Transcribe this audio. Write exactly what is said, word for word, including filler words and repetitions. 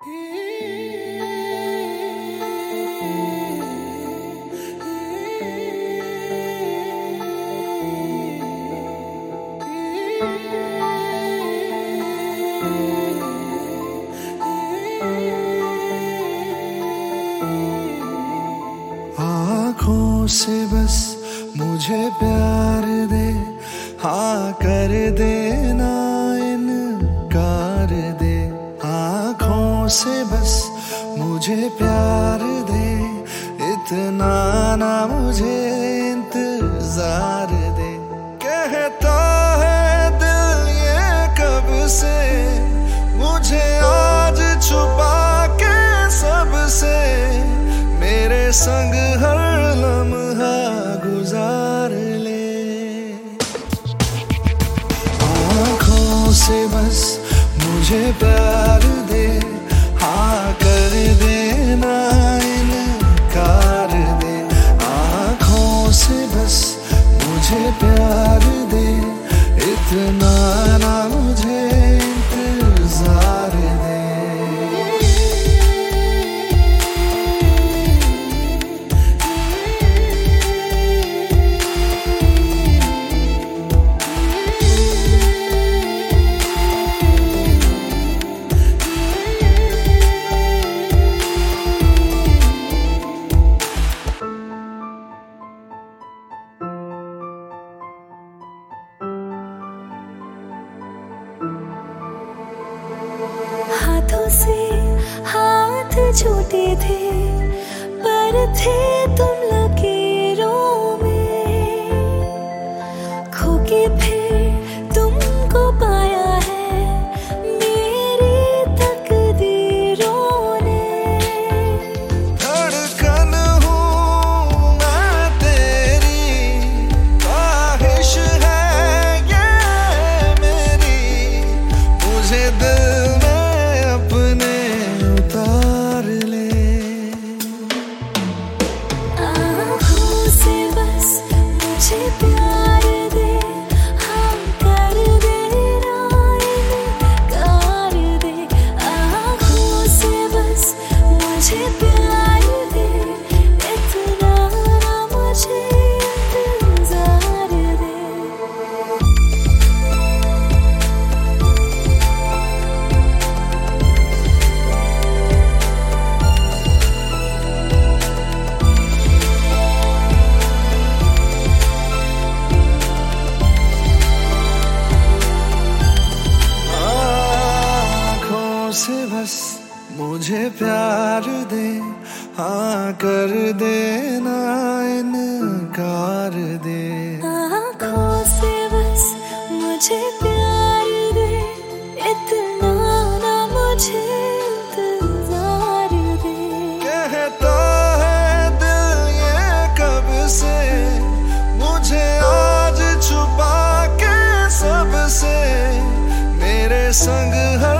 आँखों से बस मुझे प्यार दे, हाँ कर देना इनकार दे। आँखों से बस मुझे प्यार दे, इतना ना मुझे इंतजार दे। कहता है दिल ये कब से, मुझे आज छुपा के सबसे, मेरे संग हर लम्हा गुजार ले। आँखों से बस मुझे प्यार दे, हाँ कर देना इनकार दे। आँखों से बस मुझे प्यार दे, इतना ना मुझे इंतजार दे। हाथों से हाथ छूटे थे, पर थे तुम लकीरों में। खो के फिर तुमको पाया है मेरी तकदीरों ने। धड़कन हूँ मैं तेरी, ख्वाहिश है ये मेरी, मुझे दिल प्यार दे, हाँ कर देना इनकार दे। आँखों से बस मुझे प्यार दे, इतना ना मुझे इंतजार दे। से बस मुझे प्यार दे, हाँ कर देना इनकार दे। आँखों से बस मुझे प्यार दे, इतना ना मुझे इंतजार दे। कहता है दिल ये कब से, मुझे आज छुपा के सबसे, मेरे संग हर